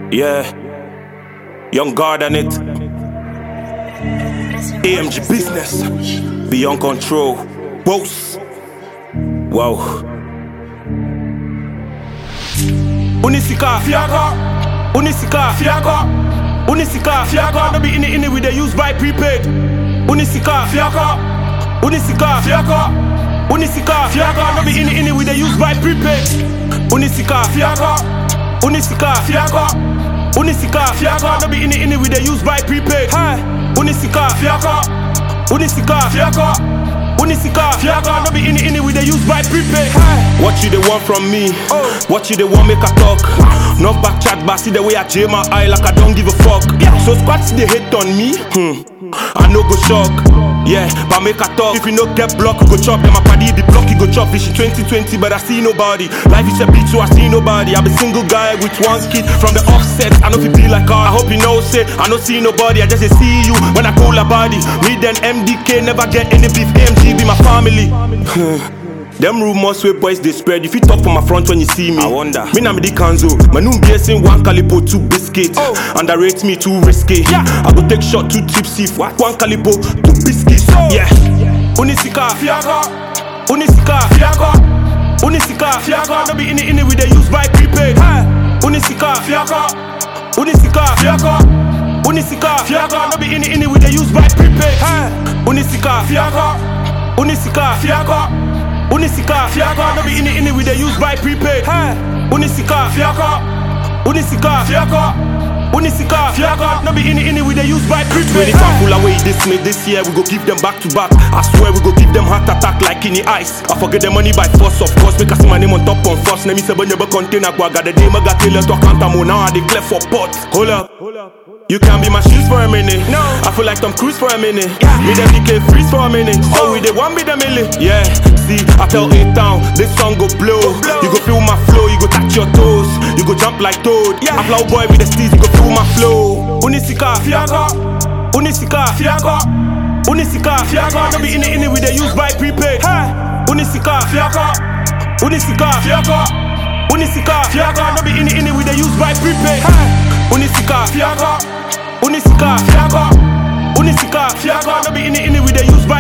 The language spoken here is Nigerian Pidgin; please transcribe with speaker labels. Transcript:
Speaker 1: Yeah, Young God on it. AMG business, beyond control. Boss. Wow. Unisika, Fiaga. Unisika, Fiaga. Unisika, Fiaga. No be in it with the use by prepaid. Unisika, Fiaga. Unisika, Fiaga. Unisika, Fiaga. No be in it with the use by prepaid. Unisika, Fiaga. Unisika, Fiaga. Unisika, Fiaga. No be in it with the use by prepaid. Hi. Unisika, Fiaga. Unisika, Fiaga. Unisika, Fiaga. No be in it with the use by prepaid. Hi. What you they want from me? What you they want make a talk? Not back chat, but see the way I jam my eye like I don't give a fuck. So squats they hate on me. I no go shock. Yeah, but make a talk. If you no get block, go chop. Then my party the block, you go chop. Vision 2020, but I see nobody. Life is a beat, so I see nobody. I'm a single guy with one kid from the offset. I know if you be like her. I hope you know, say I no see nobody. I just see you when I call a body. Me then MDK never get any beef. AMG be my family. Them rumors with boys they spread. If you talk from my front when you see me, I wonder. Me na me di kanzo. Manum BSing one calipo, 2 biscuit. Underrate me, too risky. Yeah. I go take shot, 2 tipsy. One calipo, 2 biscuits. Yeah. Unisika, Fiaga. Unisika, Fiaga. Unisika, Fiaga. No be in it with the use by prepaid. Unisika, Fiaga. Unisika, Fiaga. Unisika, Fiaga. No be in it with the use by prepaid. Unisika, Fiaga. Unisika, Fiaga. Unisika, Fiaga. No be in it with the use by prepaid. Unisika, Fiaga. Unisika, Fiaga. Unisika, Fiaga. No be in it with the use by prepaid. 25 full away this year, we go give them back to back. I swear we go give them heart attack like in the ice. I forget the money by force, of course. Make I see my name on top on first. Let me say never container. Got the day, I got tell to count them now. I declare for pot. Hold up. You can be my shoes for a minute. No, I feel like Tom Cruise for a minute. Me them DK freeze for a minute. Oh, we they want me the milli. Yeah, see, I tell A-Town, this song go blow. You go feel my flow, you go touch your toes. You go jump like Toad. I flow boy with the steez, you go feel my flow. Unisika, Fiaga. Unisika, Fiaga. Unisika, Fiaga. No be in it with the use by prepaid. Unisika, Fiaga. Unisika, Fiaga. Unisika, Fiaga. No be in it with the use by prepaid. Unisika, Fiaga. Unisika, Fiaga. Unisika, Fiaga. No be in it with the use by